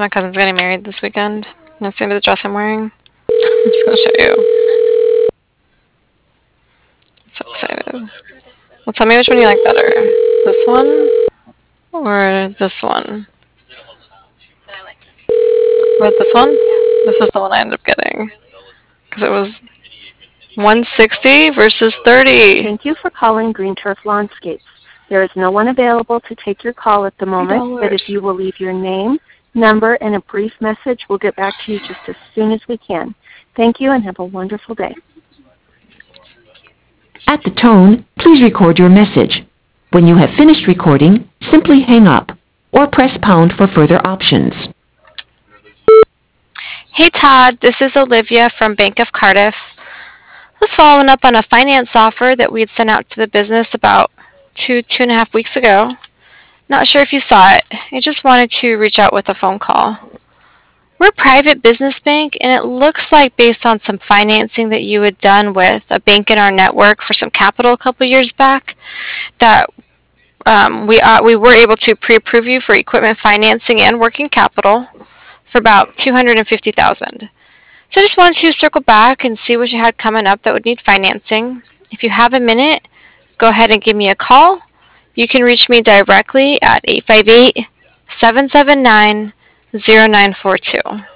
My cousin's getting married this weekend. You see the dress I'm wearing? I'm just gonna show you. So excited. Well, tell me which one you like better. This one or this one? What, this one? This is the one I ended up getting. Because it was 160 versus 30. Thank you for calling Green Turf Lawnscapes. There is no one available to take your call at the moment, but if you will leave your name, number, and a brief message, we'll get back to you just as soon as we can. Thank you and have a wonderful day. At the tone, please record your message. When you have finished recording, simply hang up or press pound for further options. Hey Todd, this is Olivia from Bank of Cardiff. I was following up on a finance offer that we had sent out to the business about two and a half weeks ago. Not sure if you saw it. I just wanted to reach out with a phone call. We're a private business bank, and it looks like based on some financing that you had done with a bank in our network for some capital a couple years back, that we were able to pre-approve you for equipment financing and working capital for about $250,000. So I just wanted to circle back and see what you had coming up that would need financing. If you have a minute, go ahead and give me a call. You can reach me directly at 858-779-0942.